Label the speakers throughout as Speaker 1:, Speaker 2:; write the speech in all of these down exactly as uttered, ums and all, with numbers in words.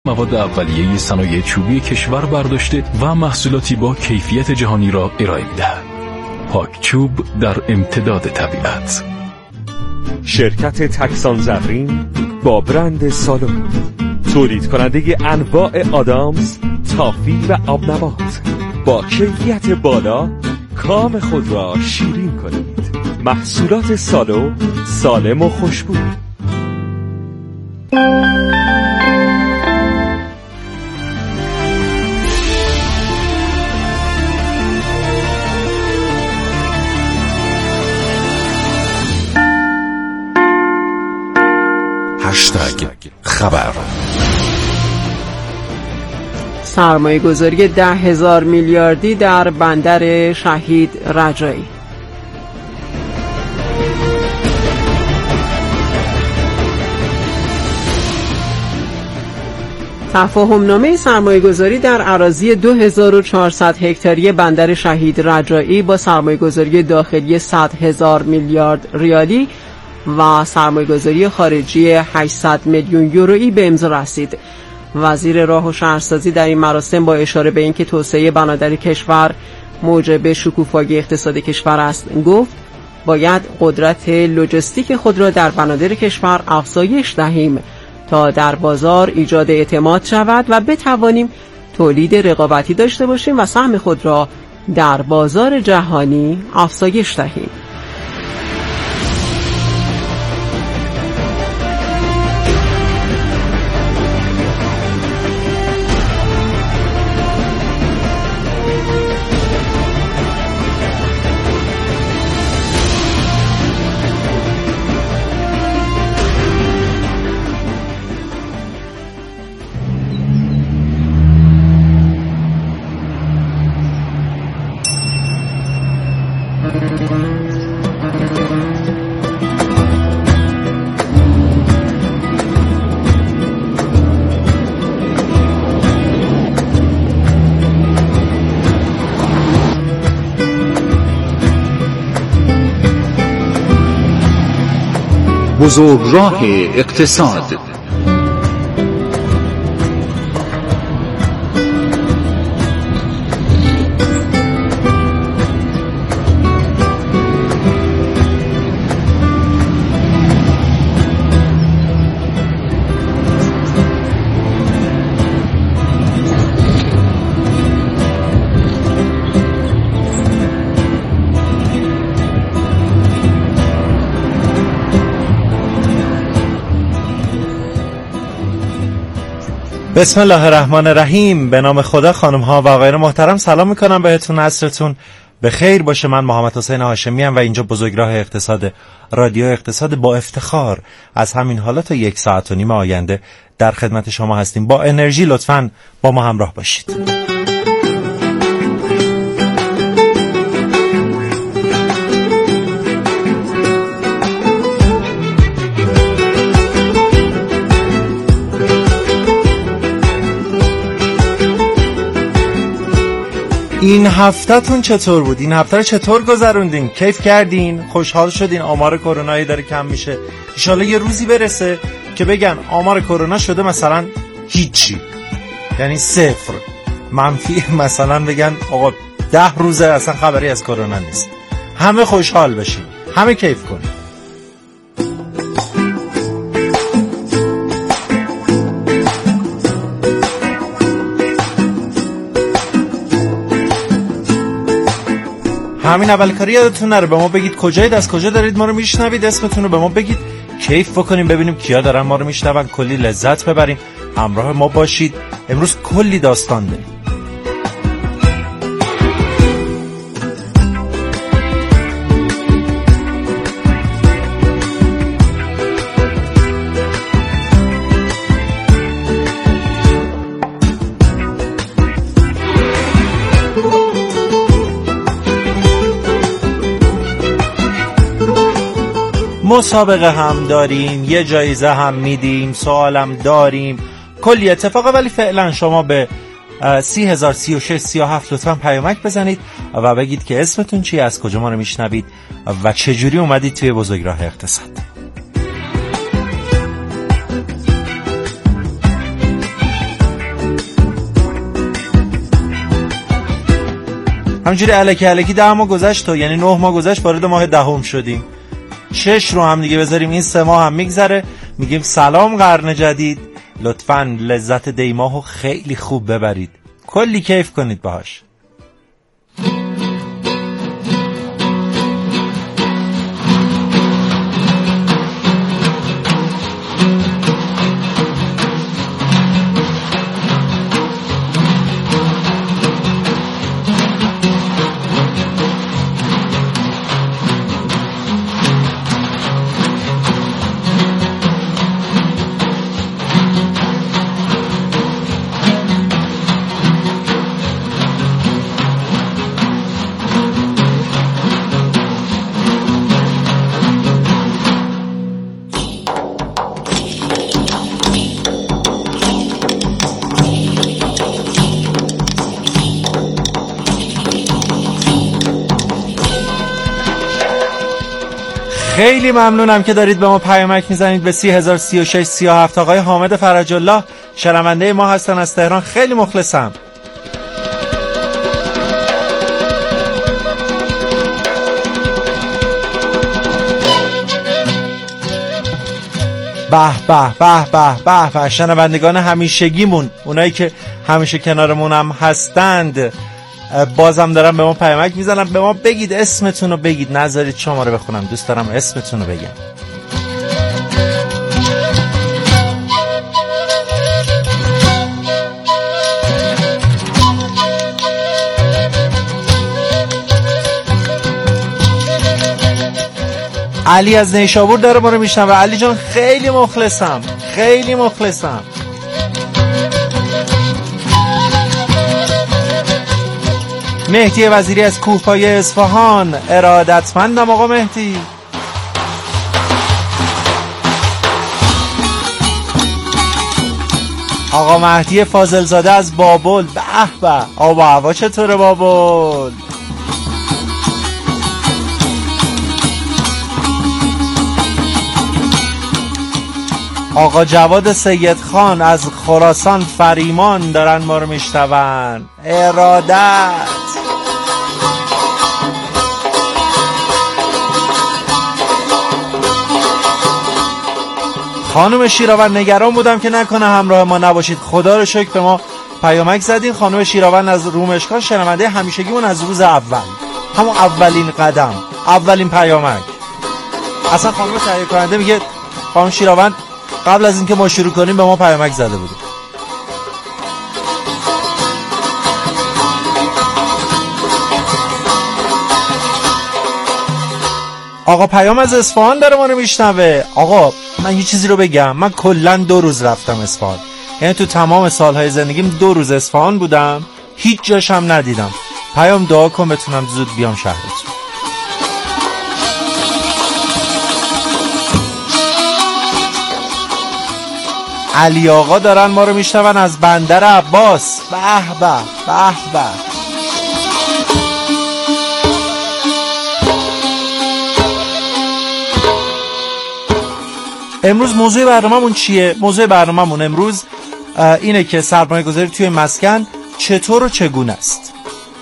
Speaker 1: مواد اولیه صنایع چوبی کشور برداشته و محصولاتی با کیفیت جهانی را ارائه می‌دهد. پاکچوب در امتداد طبیعت.
Speaker 2: شرکت تکسان زرین با برند سالو، تولید کننده انواع آدامز، تافی و آبنبات. با کیفیت بالا کام خود را شیرین کنید. محصولات سالو سالم و خوشبو.
Speaker 1: هشتگ خبر.
Speaker 3: سرمایه گذاری ده هزار میلیاردی در بندر شهید رجایی. تفاهم نامه سرمایه گذاری در اراضی دو هزار و چهارصد هکتاری بندر شهید رجایی با سرمایه گذاری داخلی صد هزار میلیارد ریالی و سرمایه‌گذاری خارجی هشتصد میلیون یورویی به امضا رسید. وزیر راه و شهرسازی در این مراسم با اشاره به اینکه توسعه بنادر کشور موجب شکوفایی اقتصاد کشور است گفت باید قدرت لوجستیک خود را در بنادر کشور افزایش دهیم تا در بازار ایجاد اعتماد شود و بتوانیم تولید رقابتی داشته باشیم و سهم خود را در بازار جهانی افزایش دهیم.
Speaker 1: بزرگراه اقتصاد.
Speaker 4: بسم الله الرحمن الرحیم. به نام خدا. خانم ها و آقایان محترم سلام میکنم بهتون، عصرتون به خیر باشه. من محمد حسین هاشمی ام و اینجا بزرگراه اقتصاد، رادیو اقتصاد با افتخار از همین حالا تا یک ساعت و نیم آینده در خدمت شما هستیم. با انرژی لطفاً با ما همراه باشید. این هفته‌تون چطور بود؟ این هفته رو چطور گذروندین؟ کیف کردین؟ خوشحال شدین؟ آمار کرونایی داره کم میشه. ان شاءالله یه روزی برسه که بگن آمار کرونا شده مثلا هیچی، یعنی صفر، منفی، مثلا بگن آقا ده روزه اصلا خبری از کرونا نیست. همه خوشحال بشین، همه کیف کنین. همین اول کاری یادتون نره به ما بگید کجایید، از کجا دارید ما رو میشنوید، اسمتون رو به ما بگید، کیف بکنیم، ببینیم کیا دارن ما رو میشنون، کلی لذت ببریم، همراه ما باشید. امروز کلی داستان داریم. مسابقه هم داریم، یه جایزه هم میدیم، سوالم داریم، کلی اتفاقه. ولی فعلا شما به سی هزار سی و شش سی و هفت لطفا پیامک بزنید و بگید که اسمتون چیه، از کجا ما رو میشنوید و چجوری اومدید توی بزرگراه اقتصاد. همینجوری الکی الکی ده ماه گذشت و یعنی نه ماه گذشت وارد ماه دهم شدیم. چش رو هم دیگه بذاریم این سه ماه هم میگذره، میگیم سلام قرن جدید، لطفاً لذت دیماهو خیلی خوب ببرید، کلی کیف کنید باهاش. خیلی ممنونم که دارید به ما پیامک میزنید به سی هزار سی و شش سی و هفت. آقای حامد فرج الله شنونده ما هستن از تهران، خیلی مخلصم. به به به به به به شنوندگان همیشگیمون، اونایی که همیشه کنارمون هم هستند، بازم دارم به ما پیامک میزنم. به ما بگید، اسمتون رو بگید، نذارید شما رو بخونم، دوست دارم اسمتون رو بگم. علی از نیشابور داره ما رو میشنوه. علی جان خیلی مخلصم، خیلی مخلصم. مهدی وزیری از کوهپایه اصفهان، ارادتمندم آقا مهدی. آقا مهدی فاضلزاده از بابل، به به، آب و هوا چطوره بابل؟ آقا جواد سید خان از خراسان فریمان دارن ما رو میشنون، ارادت. خانم شیراون نگران بودم که نکنه همراه ما نباشید، خدا رو شکر به ما پیامک زدین. خانم شیراون از رومشکان شنونده همیشگیمون از روز اول، همون اولین قدم، اولین پیامک. اصلا خانم تهیه کننده میگه خانم شیراون قبل از اینکه ما شروع کنیم به ما پیامک زده بوده. آقا پیام از اصفهان داره ما رو میشنوه. آقا من یه چیزی رو بگم، من کلا دو روز رفتم اصفهان، یعنی تو تمام سالهای زندگیم دو روز اصفهان بودم، هیچ جاش هم ندیدم. پیام دعا کن بتونم زود بیام شهرتون. علی آقا دارن ما رو میشنون از بندر عباس، به به به به. امروز موضوع برنامه‌مون چیه؟ موضوع برنامه‌مون امروز اینه که سرمایه گذاری توی مسکن چطور و چگونه است.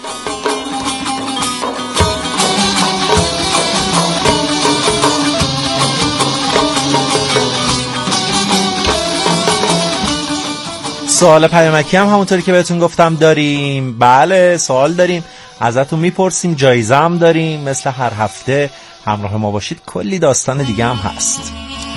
Speaker 4: سوال پیامکی هم همونطوری که بهتون گفتم داریم. بله سوال داریم، ازتون میپرسیم، جایزه هم داریم. مثل هر هفته همراه ما باشید، کلی داستان دیگه هم هست.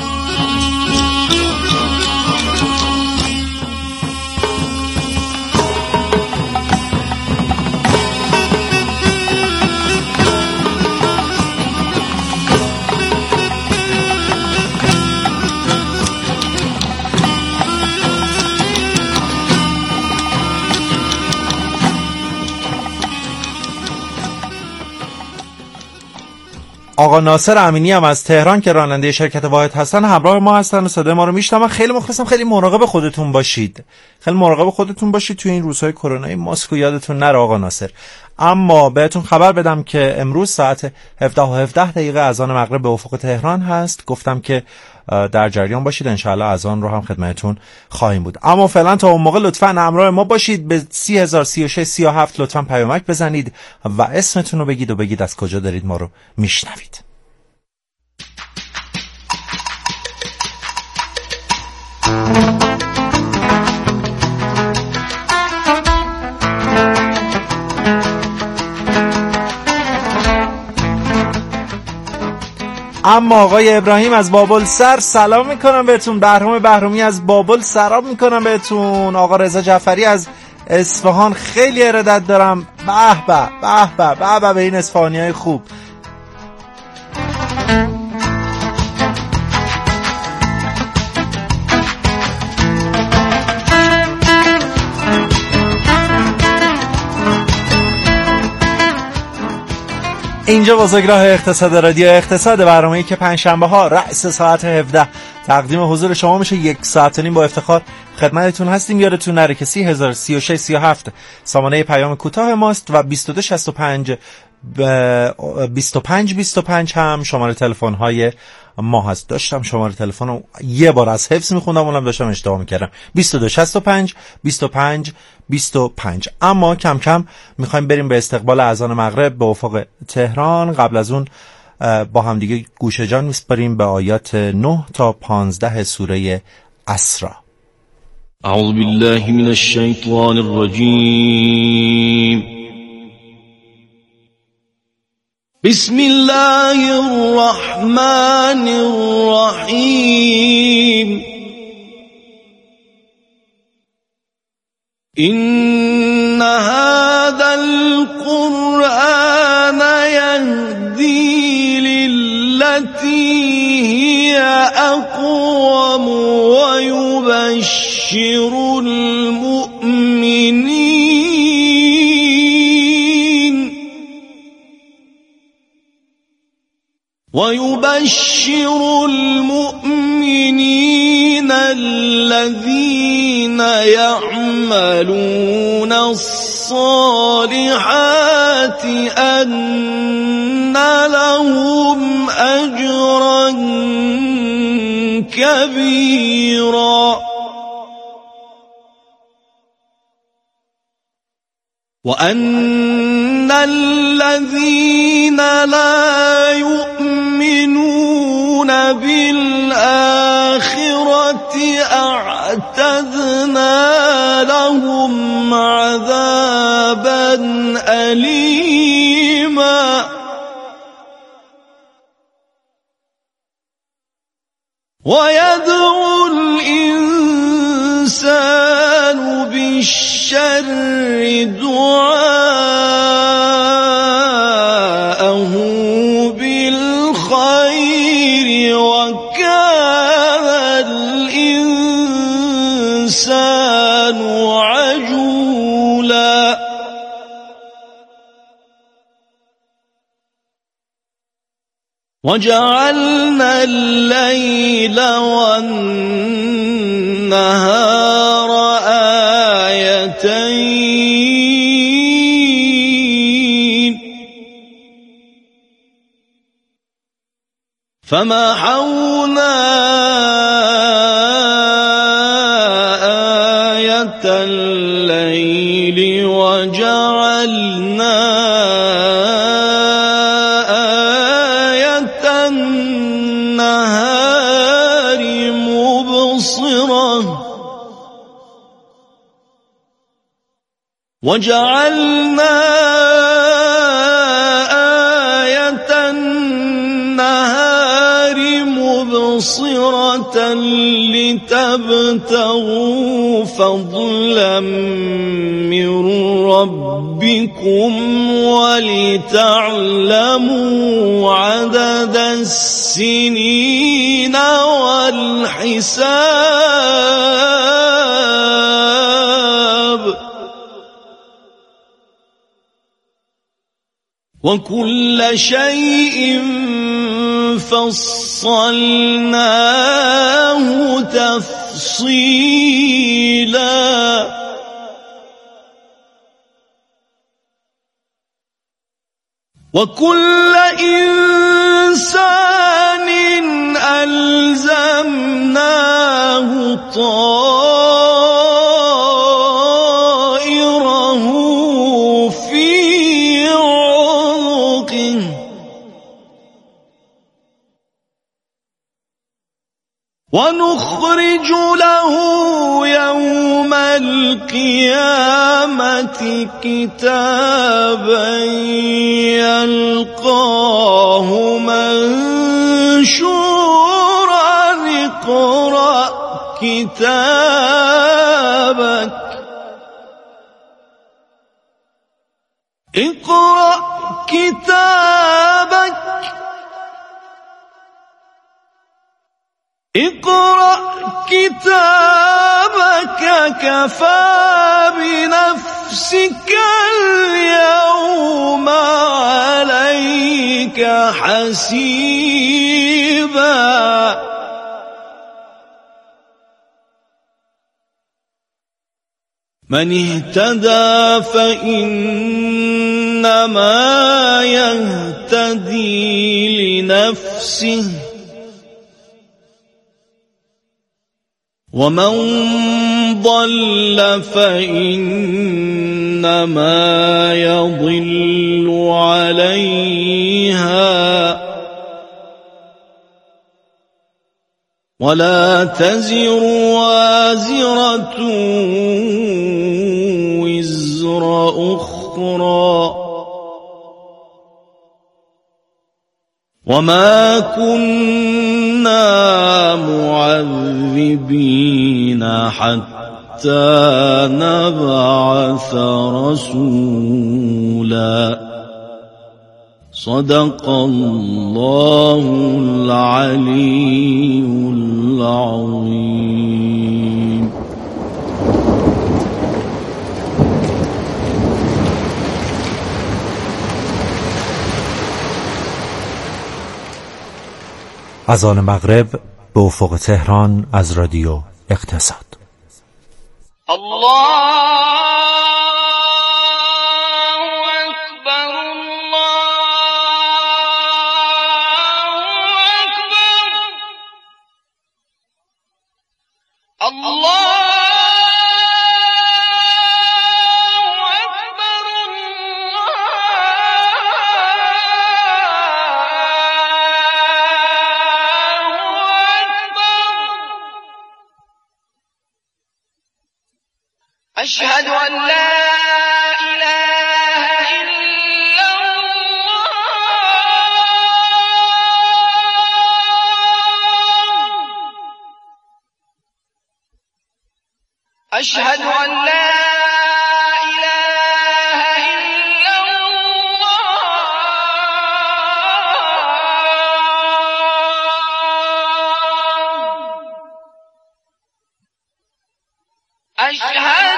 Speaker 4: آقا ناصر امینی هم از تهران که راننده شرکت واحد هستن همراه ما هستن و صدای ما رو میشنون. خیلی مخلصم. خیلی مراقب خودتون باشید، خیلی مراقب خودتون باشید توی این روزهای کرونایی. ماسک یادتون نره آقا ناصر. اما بهتون خبر بدم که امروز ساعت هفده و هفده دقیقه اذان مغرب به افق تهران هست. گفتم که در جریان باشید. انشاءالله از آن رو هم خدمتتون خواهیم بود. اما فعلا تا اون موقع لطفاً همراه ما باشید. به سی هزار سی و شش سی و هفت لطفاً پیامک بزنید و اسمتون رو بگید و بگید از کجا دارید ما رو میشنوید. اما آقای ابراهیم از بابل سر سلام میکنم بهتون. بهرام بهرامی از بابل سلام میکنم بهتون. آقا رضا جعفری از اصفهان خیلی ارادت دارم. به به به به به به به این اصفهانیای خوب. اینجا بزرگراه اقتصاد رادیو اقتصاد، برنامه‌ای که پنجشنبه ها رأس ساعت هفده تقدیم حضور شما میشه. یک ساعت و نیم با افتخار خدمتتون هستیم. یادتون نره که سی هزار سی و شش سی و هفت سامانه پیام کوتاه ماست و بیست و دو شصت و پنج بیست و پنج بیست و پنج هم شماره تلفن های ما هست. داشتم شماره تلفن رو یه بار از حفظ میخوندم، اونم داشتم اشتباه میکردم. بیست و دو شصت و پنج بیست و پنج بیست و پنج. اما کم کم میخوایم بریم به استقبال اذان مغرب به افق تهران. قبل از اون با هم دیگه گوشه جان میسپاریم به آیات نه تا پانزده سوره اسراء.
Speaker 5: اعوذ بالله من الشیطان الرجیم. بسم الله الرحمن الرحیم. إن هذا القرآن يهدي للتي هي أقوم ويبشر المؤمنين ويبشر المؤمنين الذين يعملون الصالحات أن لهم أجرا كبيرا وأن الذين لا يؤمنون بالآخرة أعتدنا لهم عذابا أليما ويدعو الإنسان بالشر دعاءه بالخير وكان الإنسان عجولا وجعلنا الليل والنهار آيتين فمحونا آية الليل وجعلنا آية النهار مبصرة وجعلنا آية النهار مبصرة لتبتغوا فضلا من ربكم ولتعلموا عدد السنين والحساب وكل شيء فصلناه تفصيلا وكل إنسان ألزمناه طائره في عنقه ونخرج له يوم القيامة كتابا يلقاه منشورا اقرأ كتابك اقرأ كتابك اقرأ كتابك كفى بنفسك اليوم عليك حسيبا من اهتدى فإنما يهتدي لنفسه ومن ضل فإنما يضل عليها ولا تزر وازرة وزر أخرى وما كنا معذبين حتى نبعث رسولا صدق الله العلي العظيم.
Speaker 6: اذان مغرب به افق تهران از رادیو اقتصاد.
Speaker 5: الله أشهد أن لا إله إلا الله أشهد أن لا إله إلا الله أشهد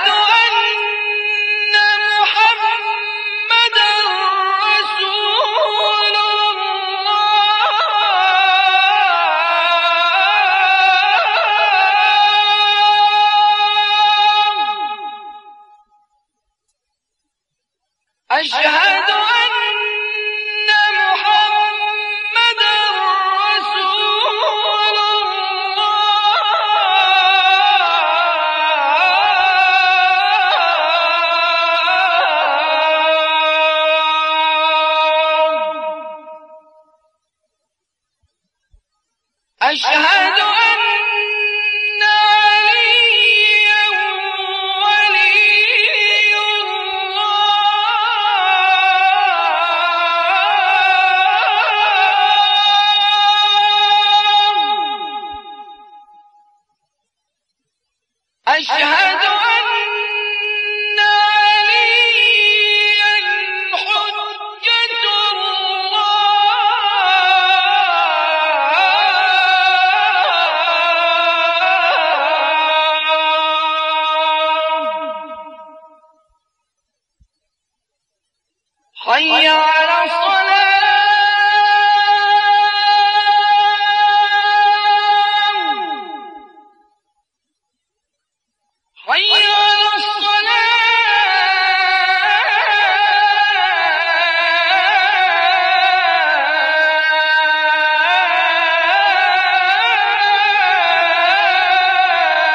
Speaker 5: أشهد أن محمدًا رسول الله أشهد أشهد أن عليا حجة الله حي على الصلاة حي على الصلاة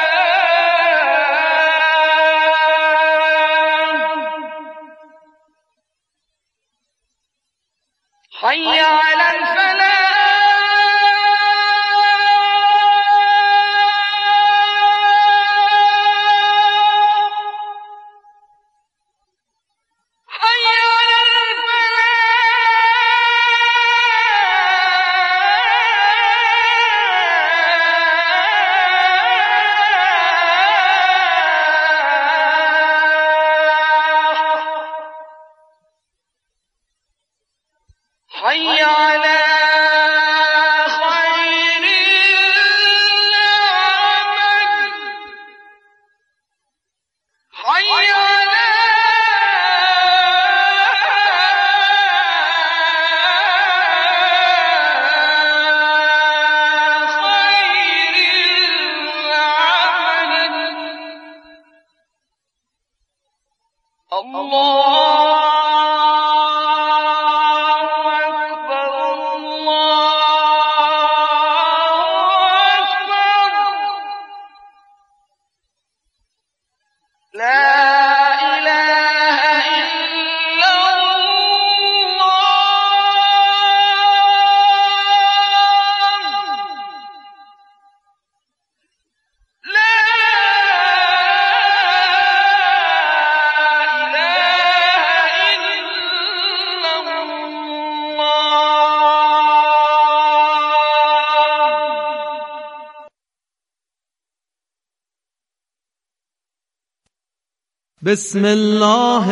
Speaker 7: بسم الله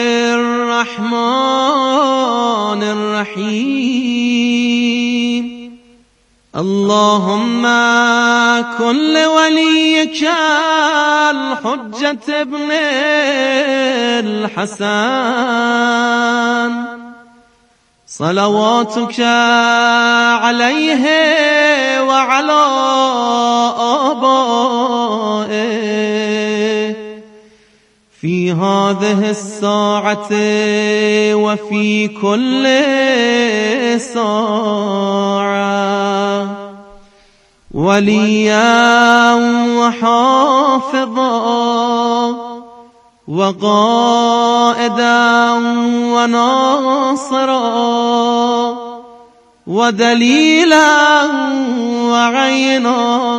Speaker 7: الرحمن الرحيم اللهم كن لوليك الحجة ابن الحسن صلواتك عليه وعلى آبائه في هذه الساعة وفي كل ساعة وليا وحافظا وقائدا وناصرا ودليلا وعينا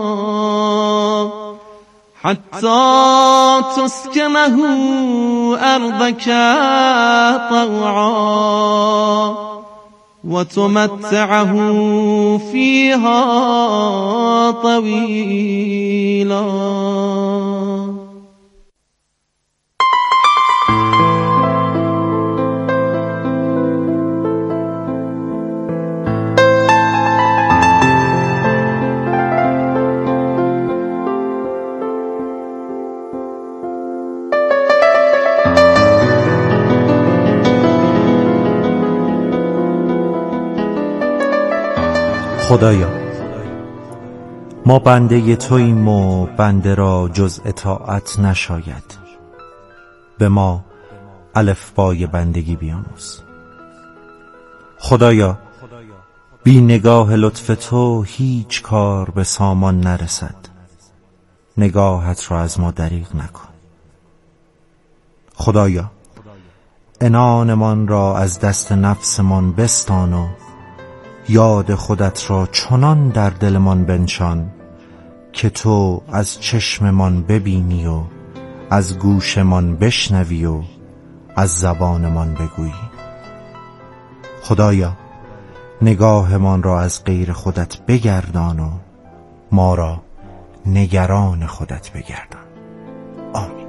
Speaker 7: حتى تسكنه أرضك طوعا وتمتعه فيها طويلا.
Speaker 6: خدایا ما بنده توییم و بنده را جز اطاعت نشاید، به ما الفبای بندگی بیاموز. خدایا بی نگاه لطف تو هیچ کار به سامان نرسد، نگاهت را از ما دریغ نکن. خدایا عنانمان را از دست نفسمان بستان و یاد خودت را چنان در دلمان بنشان که تو از چشممان ببینی و از گوشمان بشنوی و از زبانمان بگویی. خدایا نگاهمان را از غیر خودت بگردان و ما را نگران خودت بگردان. آمین.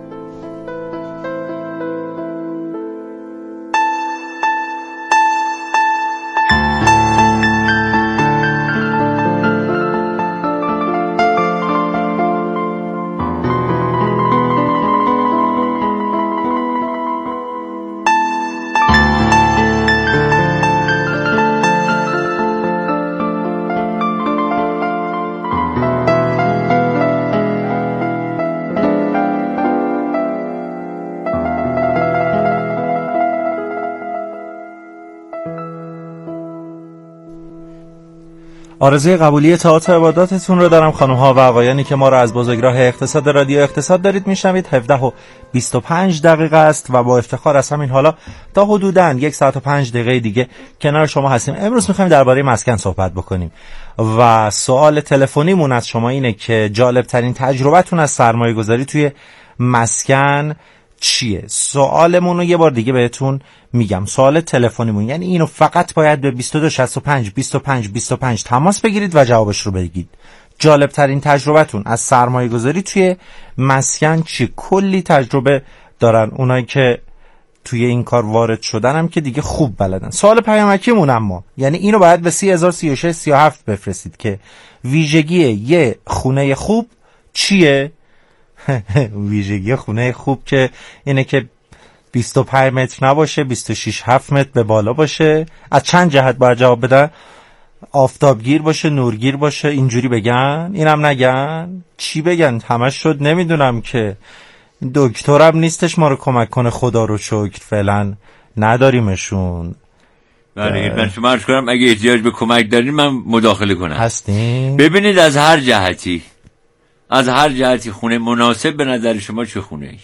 Speaker 6: آرزوی قبولی تئاتر عباداتتون رو دارم خانم ها و آقایانی که ما رو از بزرگراه اقتصاد رادیو اقتصاد دارید میشنوید. هفده و بیست و پنج دقیقه است و با افتخار از همین حالا تا حدوداً یک ساعت و پنج دقیقه دیگه کنار شما هستیم. امروز میخوایم درباره مسکن صحبت بکنیم و سوال تلفنیمون از شما اینه که جالب ترین تجربتون از سرمایه گذاری توی مسکن چیه؟ سوالمون رو یه بار دیگه بهتون میگم. سوال تلفنیمون یعنی اینو فقط باید به بیست و دو شصت و پنج بیست و پنج بیست و پنج تماس بگیرید و جوابش رو بگید. جالب ترین تجربتون از سرمایه گذاری توی مسکن چی؟ کلی تجربه دارن اونایی که توی این کار وارد شدن هم که دیگه خوب بلدن. سوال پیامکیمون اما یعنی اینو باید به سی هزار سی و شش سی و هفت بفرستید که ویژگی یه خونه خوب چیه؟ ویژگی خونه خوب که اینه که بیست و پنج متر نباشه، بیست و شش هفت متر به بالا باشه. از چند جهت باید جواب بدن؟ آفتابگیر باشه، نورگیر باشه، اینجوری بگن؟ اینم نگن؟ چی بگن؟ همش شد نمیدونم که. دکترم نیستش ما رو کمک کنه، خدا رو شکر فعلا نداریمشون.
Speaker 8: بله من شما عرض کنم اگه احتیاج به کمک دارین من مداخله کنم.
Speaker 6: هستین؟
Speaker 8: ببینید از هر جهتی از هر جهتی خونه مناسب به نظر شما چه خونه ای؟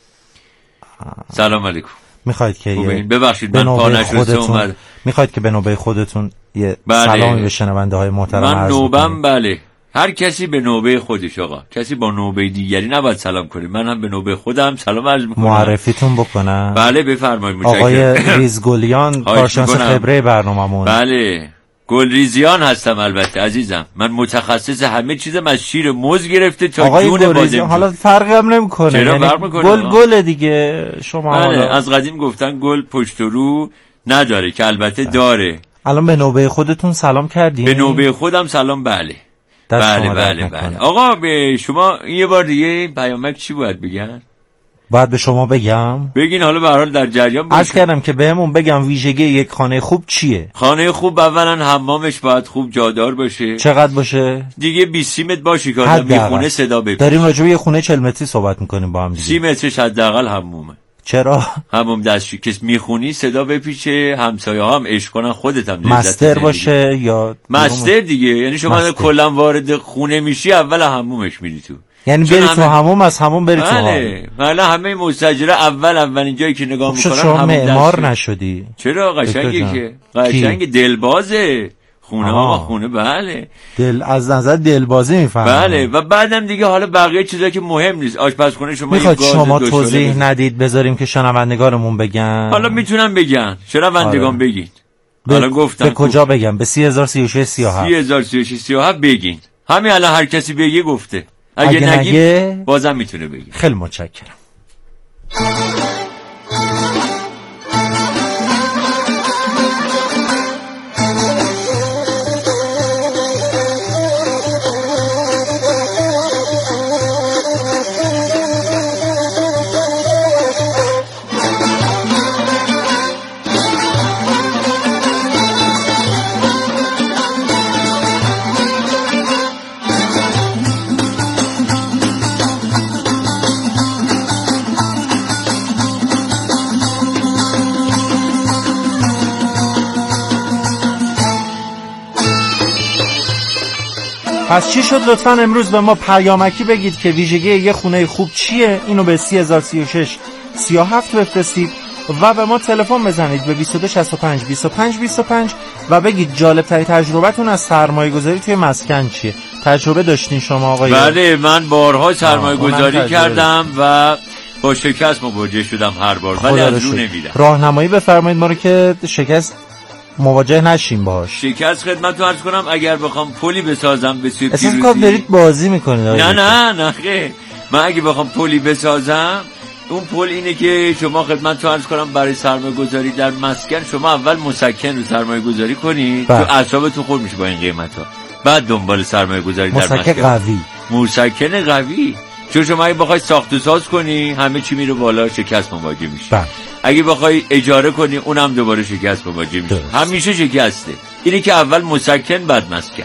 Speaker 8: سلام علیکم.
Speaker 6: میخواید که یه
Speaker 8: ببخشید من پا نشسته اومد.
Speaker 6: میخواید که به نوبه خودتون یه
Speaker 8: بله.
Speaker 6: سلامی به شنونده های محترم عرض
Speaker 8: من نوبم
Speaker 6: بکنید؟
Speaker 8: بله هر کسی به نوبه خودش آقا، کسی با نوبه دیگری نباید سلام کنه. من هم به نوبه خودم سلام عرض میکنم.
Speaker 6: معرفیتون بکنم؟
Speaker 8: بله بفرمایید. متشکرم.
Speaker 6: آقای ریزگلیان کارشناس خبره برنامه‌مون.
Speaker 8: بله گلریزیان هستم البته عزیزم. من متخصص همه چیزم از شیر موز گرفته تا
Speaker 6: آقای
Speaker 8: جون بادمجون.
Speaker 6: حالا فرقی هم نمیکنه.
Speaker 8: چرا
Speaker 6: یعنی
Speaker 8: فرق میکنه؟
Speaker 6: گل گل دیگه شما.
Speaker 8: بله
Speaker 6: حالا
Speaker 8: از قدیم گفتن گل پشت و رو نداره که البته داره.
Speaker 6: الان به نوبه خودتون سلام کردین؟
Speaker 8: به نوبه خودم سلام. بله بله بله بله. آقا به شما یه بار دیگه این پیامک چی باید بگن؟
Speaker 6: باید به شما بگم؟
Speaker 8: بگین حالا به هر حال در جریان باشید.
Speaker 6: عرض کردم که بهمون بگم ویژگی یک خانه خوب چیه؟
Speaker 8: خانه خوب اولا حمامش باید خوب جادار باشه.
Speaker 6: چقدر باشه؟
Speaker 8: دیگه بیست متر باشه که آدم میخونه صدا بپیچه.
Speaker 6: داریم راجع به یه خونه چهل متری صحبت میکنیم با هم دیگه.
Speaker 8: سی مترش حداقل حمومه.
Speaker 6: چرا؟
Speaker 8: حموم دستشویی که میخونی صدا بپیچه، همسایه ها هم عشق کنن، خودت هم لذت
Speaker 6: مستر باشه یا
Speaker 8: مستر دیگه. یعنی شما کلا وارد خونه میشی اول حمومش میری تو.
Speaker 6: یعنی بری تو حموم، از حموم بری تو حال.
Speaker 8: بله بله همه مستاجره اول اولین جایی که نگاه میکنن
Speaker 6: شما معمار نشدی؟
Speaker 8: چرا قشنگه که قشنگ دلبازه خونه ها خونه. بله
Speaker 6: دل از نظر دلبازی میفهمم.
Speaker 8: بله و بعدم دیگه حالا بقیه چیزا که مهم نیست. آشپزخونه شما
Speaker 6: میخواد شما توضیح ندید بذاریم که شنوندگارمون بگن؟
Speaker 8: حالا میتونم بگن شنوندگان بگین. حالا گفتم
Speaker 6: به کجا بگم؟ به سی هزار سی و شش سی و هفت
Speaker 8: سی هزار سی و شش سی و هفت بگین. همین الان هر کسی بگه گفته. اگه,
Speaker 6: اگه
Speaker 8: نگی
Speaker 6: نگه
Speaker 8: بازم میتونه بگی.
Speaker 6: خیلی متشکرم. پس چی شد؟ لطفاً امروز به ما پیامکی بگید که ویژگی یه خونه خوب چیه. اینو به سی هزار سی و شش سی و هفت بفرستید و به ما تلفن بزنید به بیست و دو شصت و پنج بیست و پنج بیست و پنج و بگید جالب ترین تجربتون از سرمایه گذاری توی مسکن چیه. تجربه داشتین شما آقای؟
Speaker 8: بله من بارها سرمایه گذاری کردم و با شکست مواجه شدم هر بار، ولی از رو نمیدم.
Speaker 6: راهنمایی بفرمایید ما رو که شکست مواجه نشیم باش.
Speaker 8: شکست خدمتتون عرض کنم اگر بخوام پلی بسازم به سوی پیروزی.
Speaker 6: اصلا کار دارید بازی میکنید؟
Speaker 8: نه نه نه خیر. من اگه بخوام پلی بسازم اون پل اینه که شما خدمتتون عرض کنم برای سرمایه گذاری در مسکن شما اول مسکن رو سرمایه گذاری کنید تو اعصابتون خورد میشه با این قیمت ها، بعد دنبال سرمایه گذاری در مسکن.
Speaker 6: مسکن قوی
Speaker 8: مسکن قوی. چون شما اگه بخوای ساخت و ساز کنی همه چی میره بالا، شکست مواجه میشی.
Speaker 6: بله.
Speaker 8: اگه بخوای اجاره کنی اونم دوباره شکست مواجه میشه. همیشه شکسته. اینی که اول مسکن بعد مسکن.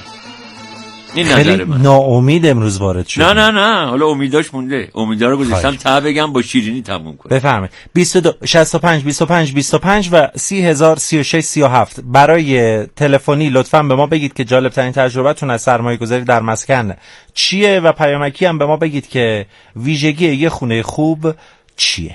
Speaker 8: این نظر من.
Speaker 6: ناامید امروز وارد شد.
Speaker 8: نه نه نه حالا امیداش مونده. امیدا رو گذاشتم تا بگم با شیرینی تموم کنم.
Speaker 6: بفرمایید. بیست و دو شصت و پنج بیست و پنج بیست و پنج و سی هزار سی و شش سی و هفت برای تلفنی لطفاً به ما بگید که جالب ترین تجربتون از سرمایه گذاری در مسکن چیه و پیامکی هم به ما بگید که ویژگی یه خونه خوب چیه.